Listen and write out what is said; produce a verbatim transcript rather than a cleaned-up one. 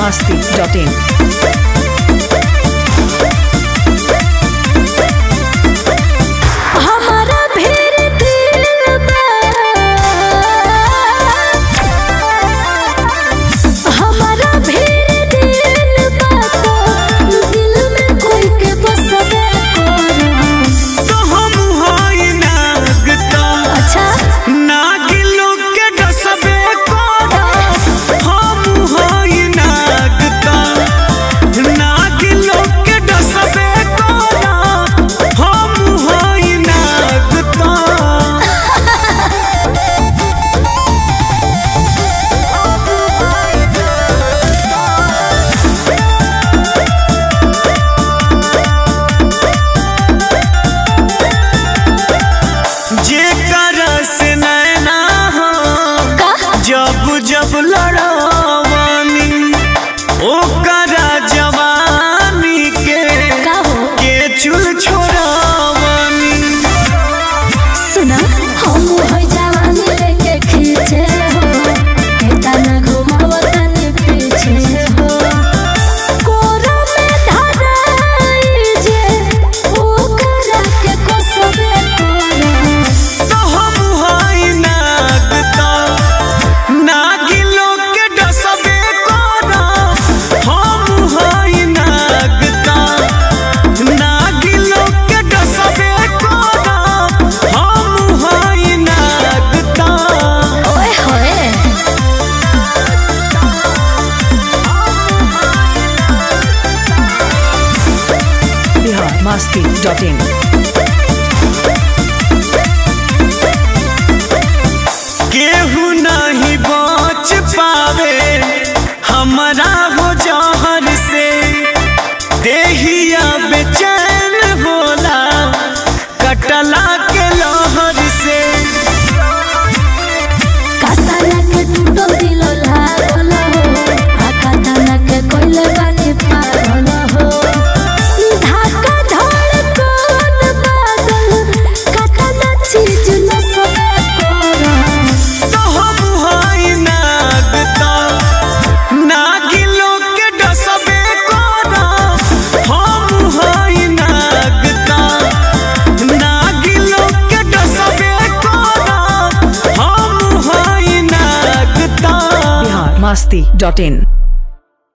masti dot in. जब लड़ावानी ओकरा जवानी के के चुल छोड़ावानी सुना हम होई जवानी लेके खींचे हो एता ना घुमाव तनी पीछे हो कोरा में धराई जे ओकरा के कोसबे कोरा तो हम होई नागता masti dot in. केहू नहीं बच पावे हमरा हो जहर से देहिया बेचैन होला कटला के लहर से कातना के टूटो दिल लागल हो आ कातना के कोइले बानी पागल हो धाका धड़कन बादल कातना चीज न सबे कोरा तो हम होई नागता नागिलो के डसबे कोरा हम होई नागता नागिलो के डसबे कोरा हम होई नागता masti dot in.